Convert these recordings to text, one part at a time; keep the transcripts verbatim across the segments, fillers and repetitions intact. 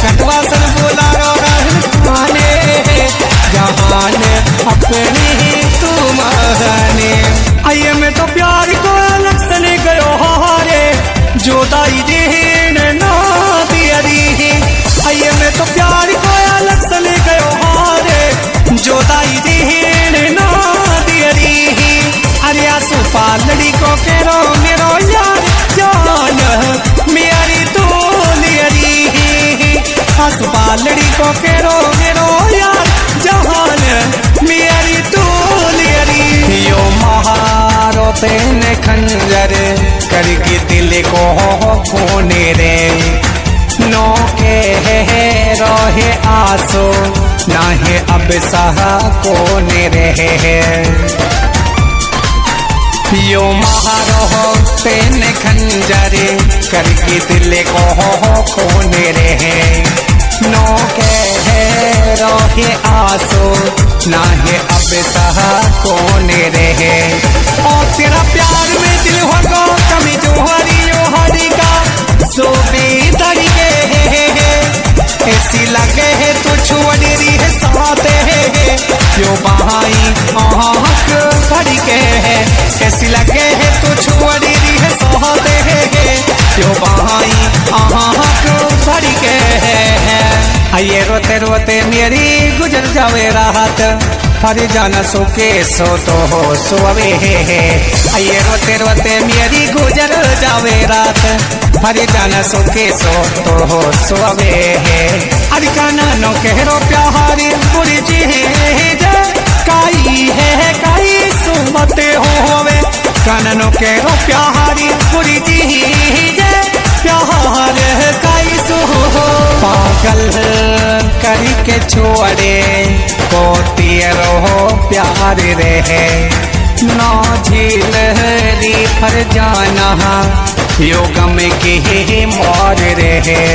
कटवासन बोलारो रहने जहान अपनी ही तुम रहने। आइए मैं तो प्यार को अलग सने गयो हारे जोदाई देन ना दियरी। आइए मैं तो प्यार को अलग सने गयो हारे जोदाई देन ना दियरी। अरे आसू पालड़ी को केरो मेरो यार जान मेरी तो लियरी। आसू पालड़ी को केरो मेरो यार जान मेरी तो लियरी। यो महारो तेने खंजर करके दिल को कोने रे नो के रहे आसो नाहे अब सहा कोने रहे। यो महारो तेने खंजर करके दिल को कोने रहे नो के रहे आसो नाहे अब सहा कोने रहे। और तेरा प्यार में दिल हो गो कमी जो हरियो हरि का सो बेदरी है ऐसी लगे है तो छुअरी है साथे है यो बहाई आँख भरी के है ऐसी लगे है तो छुअरी है साथे है यो बहाई आँख भरी के है। आइए रोते रोते मेरी गुजर जावे राहत हरी जाना सो के सो तो हो सोवे है। आइए रोते रोते मेरी गुजर जावे रात हरी जाना सो के सो तो हो सोवे है। अरे काना नो कहरो प्यारी बुरी चीज काई है काई सुमते होवे काना नो कहरो प्यारी बुरी चीज प्यार काई सो पागल करी के छोड़े को तेरो प्यार रहे नौ झील री फर जाना यो गम के मोर रहे।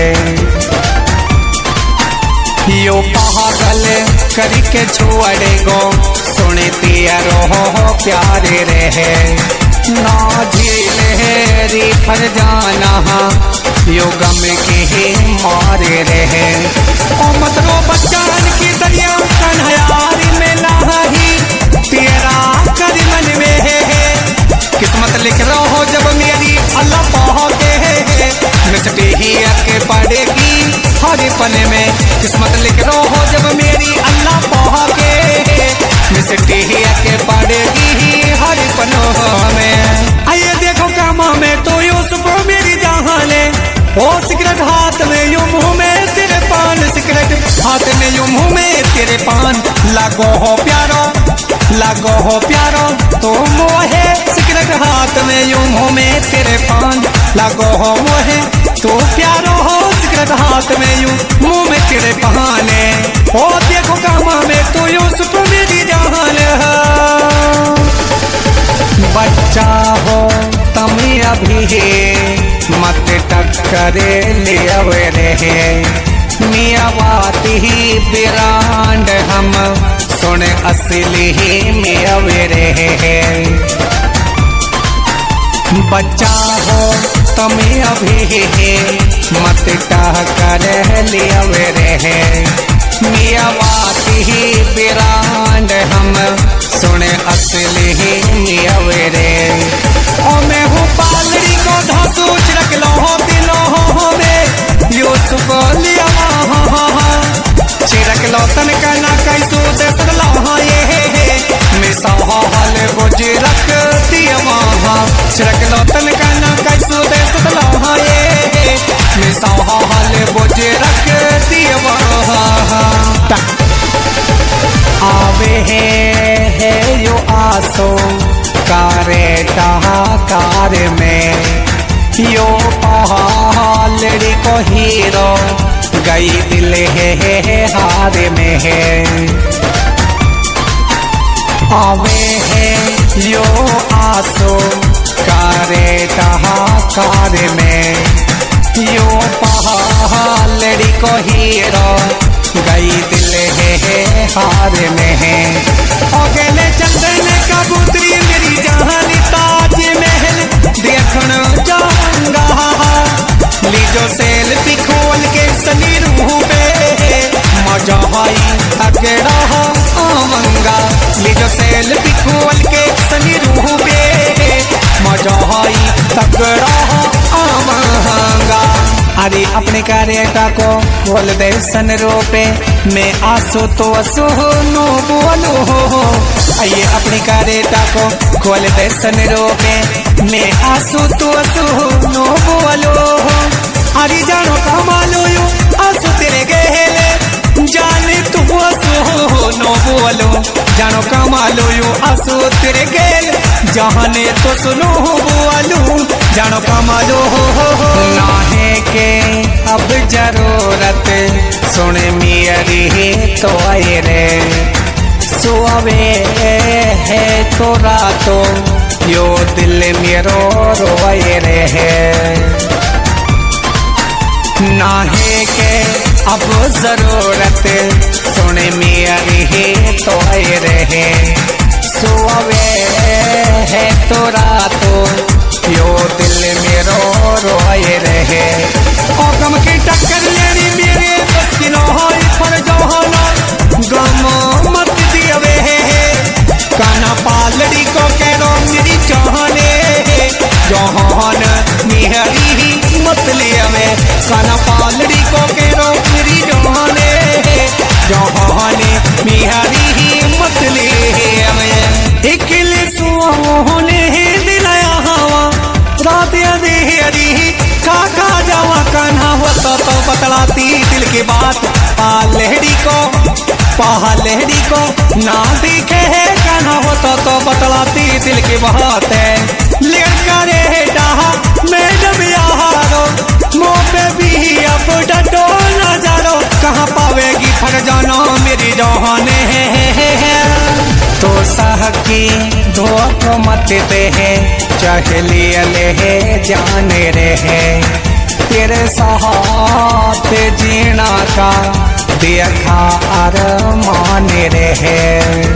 यो पागल करी के छोड़े गो सुने तेरो प्यार रहे नौ झील री फर जाना यो गम के मारे रहे। ओ मतरो बच्चान की दरिया कन्हैयारी में लाही तेरा कर मन में है किस्मत लिख रहो जब मेरी अल्लाह पाओगे मिसटी ही आके पड़ेगी हर पल में किस्मत लिख रहो जब मेरी अल्लाह पाओगे मिसटी ही आके पड़ेगी हर पलों में। आइए देखो कामा में तो यूसुफ मेरी जहाने ओ सिगरेट हाथ में यूं मुंह में तेरे पान सिगरेट हाथ में यूं मुंह में तेरे पान लागो हो प्यारो लागो हो प्यारो तो मोहे सिगरेट हाथ में यूं मुंह में तेरे पान लागो हो मोहे तो प्यारो हो सिगरेट हाथ में यूं मुंह में तेरे बहाने। ओ देखो कामा में तो यूसुफ मेरी जान है। बच्चा हो तम अभी मत टक्करे ले रहे मियावाती ही बिरांड हम सुने असली ही में रहे। बच्चा हो तम अभी मत टक्करे ले रहे मियावाती ही बिरांड हम सुने असली ही में रहे। ओ मैं हूँ पालड़ी को धासू चिरक लो हो दिलों में यूसुफ लिया चिरक लो तन कहना कैसू दे सकला ये मैं सहाल बुझ रख दिया वहाँ चिरक लो तन कहना कैसू दे सकला ये मैं सहाल बुझ रख दिया वहाँ। आवे है यो आसो कारे कार में यो पहाड़ी को हीरो गई दिल है हार में है। आवे है यो आसो कारे कार में यो पहाड़ी को हीरो गई दिल है हार में है। अगले चंदन कबूतरी मेरी जहानी ताज महल देखना चाहूंगा लीजो सेल्फी खोल के सनी रूह पे मजा आई तगड़ा आमंगा। लीजो सेल्फी खोल के सनी रूह पे मजा आई तगड़ा आमंगा। अरे अपने कार्य को बोल दे सन रोपे मैं आंसू तो आंसू नो बोलो। आइए अपने कार्य को खोल दे सन रोपे मैं आंसू तो आंसू नो बोलो। अरे जानो कमालो यू आंसू तेरे गहले जाने तू आंसू नो बोलो। जानो कमालो यू आंसू तेरे गहल जाने तो सुनो बोलो। जानो कमालो ना है के अब जरूरत सुने मेरी तो आए रे सोवे है तो रातों यो दिल मेरो रोए रे। ना है के अब जरूरत सुने मेरी तो आए रे सोवे है तो रातों यो दिल मेरो रोए रहे। और गम की टक्कर लेनी मेरे बस की न होई पर जोहना गम मत दियवे काना पालड़ी को करो मेरी चाहने जहान मेहरी मत लियवे काना पालड़ी को करो मेरी जाने जहान मेहरी मत लियवे। इकले सुहाने दिलाया हवा रात अंधेरी काका जावा कान्हा होता तो बतलाती दिल की बात। पालहड़ी को पालहड़ी को ना दिखे है कान्हा होता तो बतलाती दिल की बात है। लड़का रे डाहा मैडम यारो मो पे भी अब डटो ना जानो कहाँ पावेगी फर जानो मेरी जहाने है। तो सह की धोख मत दे है चाहे लिया ले है जाने रहे तेरे साथ जीना का देखा अरमान रहे।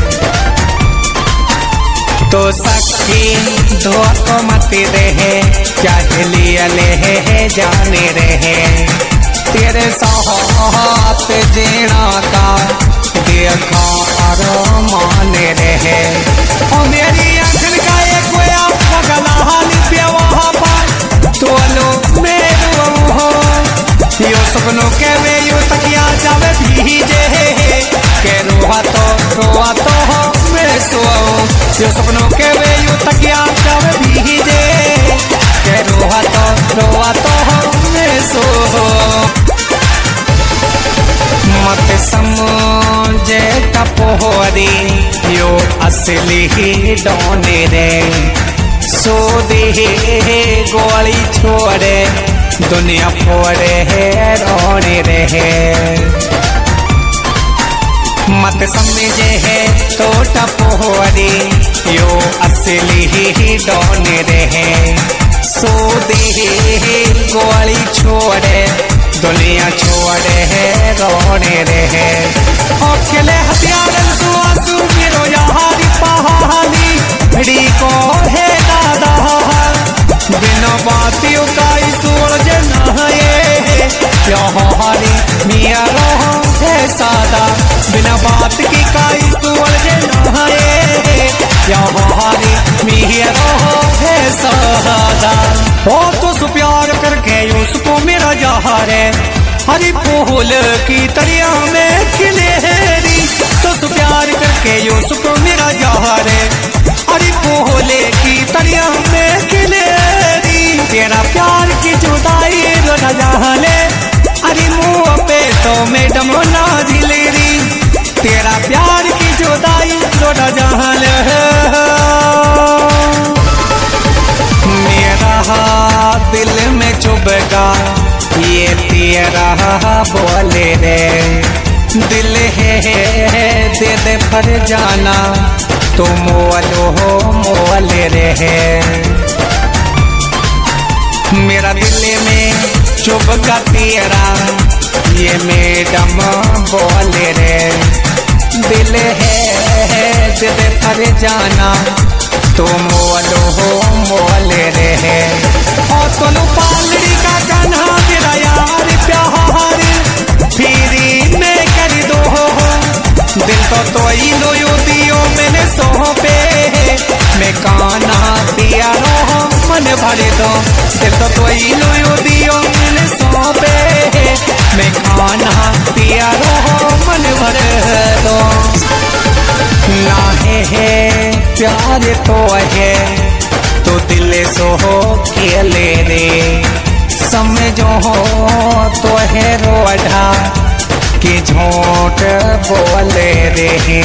तो सखी धोख मत दे है चाहे लिया ले है जाने रहे तेरे साथ जीना का देखा अरमान रहे। और मेरी आंखन का एक गोया पगला हाली प्यावा पा तो लो मेरो हो यो सपनों के वे यो तकिया जावे भीजे के रोहा तो रोहा तो हो मैं सो यो सपनों के वे यो तकिया जावे भीजे के रोहा तो रोहा तो हो मैं सो। मत समझे टपोरी यो असली ही डोने रे सो दे गोली छोड़े दुनिया फोड़े है रोने रे। मत समझे है तो टपोरी यो असली ही डोने रे सो दे गोली छोड़े दुनिया छोड़े है रोने रहे। और खेले हथियार सुआसू मेरो यारी पहाड़ी भिड़ी को है दादा बिना बातियों का सूरज नहाए यारी मिया रहो है सादा बिना बात की काई सूरज नहाए यारी मिया रहो है सादा। हो तो सु प्यार करके उसको मेरा जहार है हरी फूल की तरिया में खिलेरी तो सु प्यार करके उसको मेरा जहार है हरी फूल की तरिया में खिलेरी तेरा प्यार की जुदाई रो न जाने अरे मुँह पे तो मैडम ना झिलेरी तेरा प्यार की जुदाई रो न जाने दिल में चुभगा ये तेरा बोले रे दिल है दे दे पर जाना तो मोलो हो मोले रे। मेरा दिल में चुभगा तेरा ये मैडम बोले रे दिल है दे दे पर जाना तो मोलो हो मोले रे। और तोलो पालड़ी का कान्हा तेरा तो तो लो यो दियो मैंने सौंपे मैं काना दिया रो मन भरे दो दिल तो तो लो यो दियो मैंने सौंपे मैं काना दिया रो मन भरे दो ना है, है प्यार तो है तो दिल सो हो खेले रे समझो हो तो है रोढ़ा कि झूठ बोले रे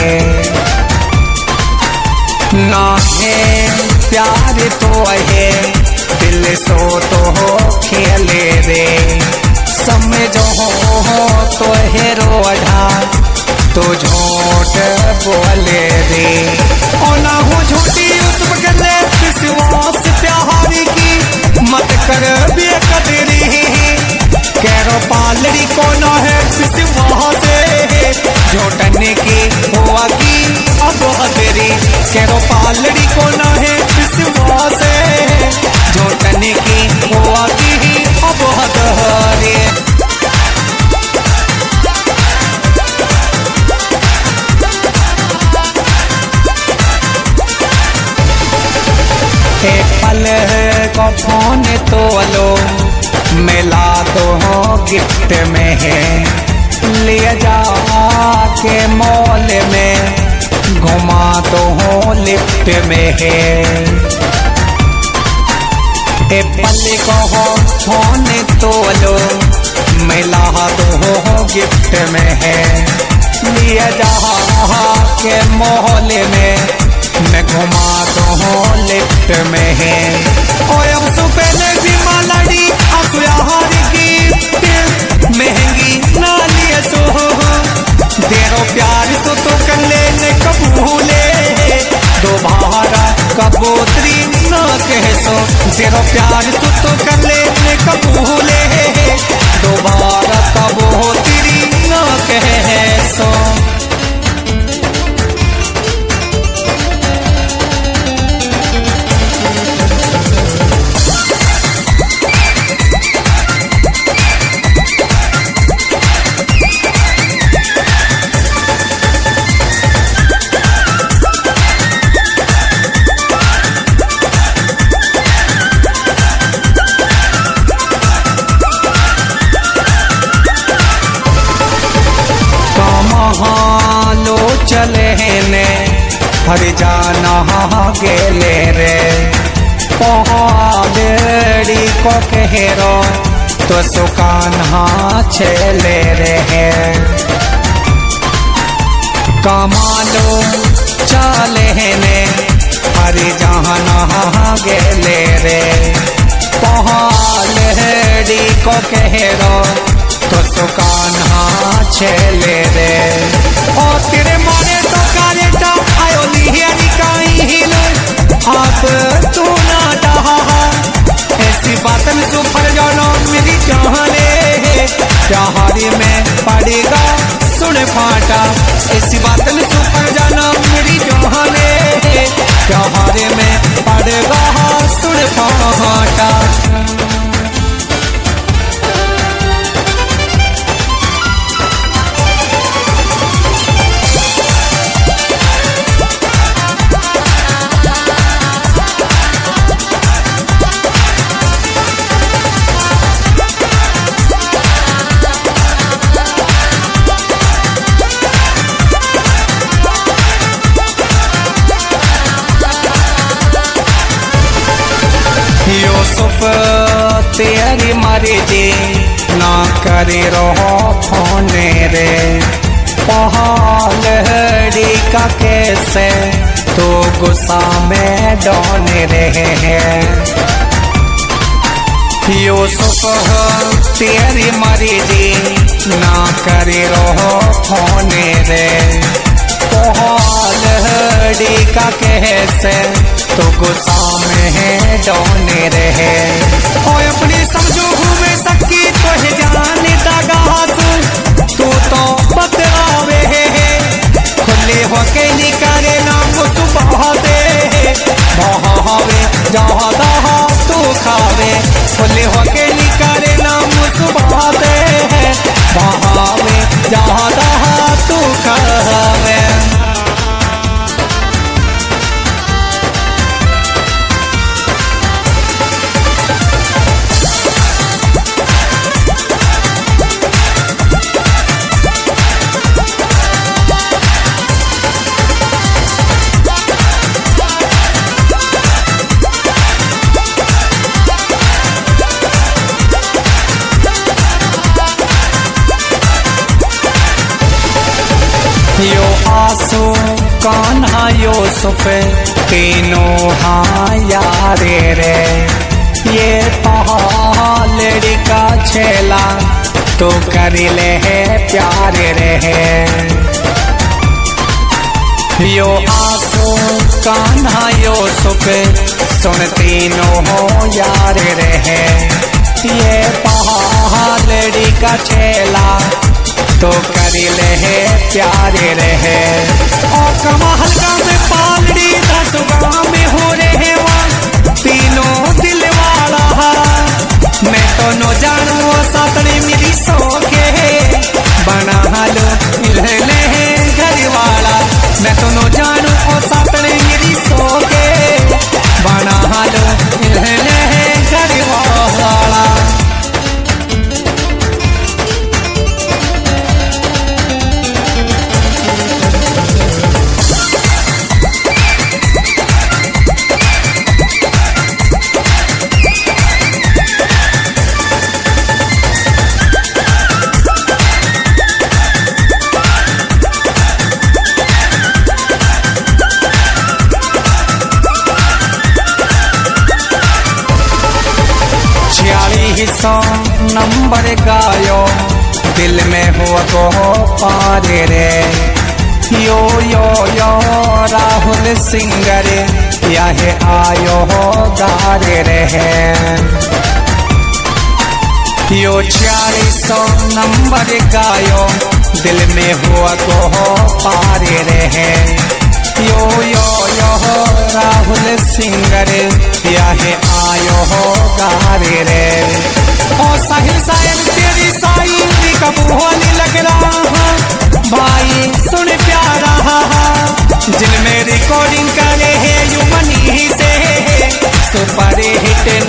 ना है प्यार तो है दिल सो तो हो खेले रे समझो हो तो है रोढ़ा तो झूठ बोले रे और ना हो झूठी उस बगले विश्वास प्यारी की मत कर बेकदरी कैरो पालड़ी को ना है विश्वास झूठने की होगी अब हदरी कैरो पालड़ी को ना है विश्वास झूठने की होगी अब हदरी पल को फोन तो लो मिला दो गिफ्ट में है ले जा के मॉल में घुमा दो लिफ्ट में है ए पल को फोन तो लो मिला दो गिफ्ट में है ले जा के मॉल में मैं घुमा दो लिफ्ट में है और अब सो पहले भी मालाड़ी असुयार की महंगी ना लिए सो देरो प्यार तो तो कर लेने कबूले दोबारा कबूतरी ना कह सो देरो प्यार तो तो कर लेने कबूले दोबारा कबूतरी ना कह सो लो चले ने हर जाना गेले रे पहाड़ी को कहेरो तो सुकान्हा छेले रे कमालो चले ने हर जाना गेले रे पहाड़ी को कहेरो तो सुकान्हा छेले रे और तेरे मारे तो कालेटा आयो लिहियानी काई हिलो आप तू ना डहा ऐसी बातन सुपर जानो मेरी चाहले चाहारी में पड़ेगा सुन फाटा ऐसी बातन सुपर जानो मेरी चाहले चाहारी में पड़ेगा सुन फाटा यूसुफ तेरी मर्जी ना करे रहो फोन रे पहाड़ी का कैसे तो गुस्सा में डोन रहे हैं यूसुफ तेरी मर्जी ना करे रहो फोन रे पहाड़ी का कैसे तो गुस्सा में है डोने रहे और अपनी समझो घूमे सकी तो है जाने दगा तू तो बतलावे खुले होके निकाले नाम सुबह दे बहावे जहाँ दहा तू खावे खुले होके निकाले नाम सुबह दे बहावे जहाँ दहा तू खावे यो आंसू कान्हा यो सुपे तीनों हाँ यारे रे। ये पहाड़ी का छेला तो करिले है प्यारे रहे। यो आंसू कान्हा यो सुपे सुन तीनों हो यार रहे। ये पहाड़ी का छेला तो करिले है प्यारे रहे। और कमाल गाँव में पालड़ी दस गाँव में हो रहे वहाँ तीनों दिल वाला। मैं तो नो जानू सातड़ी मेरी सोखे बना लो ले घर वाला। मैं तो नो जानू ओ सातड़ी मेरी सोखे बना लो ले घर वाला। सौ नंबर गायो दिल में हो तो पारे रे। यो यो यो राहुल सिंगर याहे आयो हो गारे रहे। यो छियालीस सौ नंबर गायो दिल में हो तो पारे रहे। यो यो यो राहुल सिंगर याहे आयो हो गारे रे। ओ साहिल साहिल तेरी साई कबूली लग रहा भाई सुन प्यारा। जिनमें रिकॉर्डिंग करे है यू मनी से सुपर हिट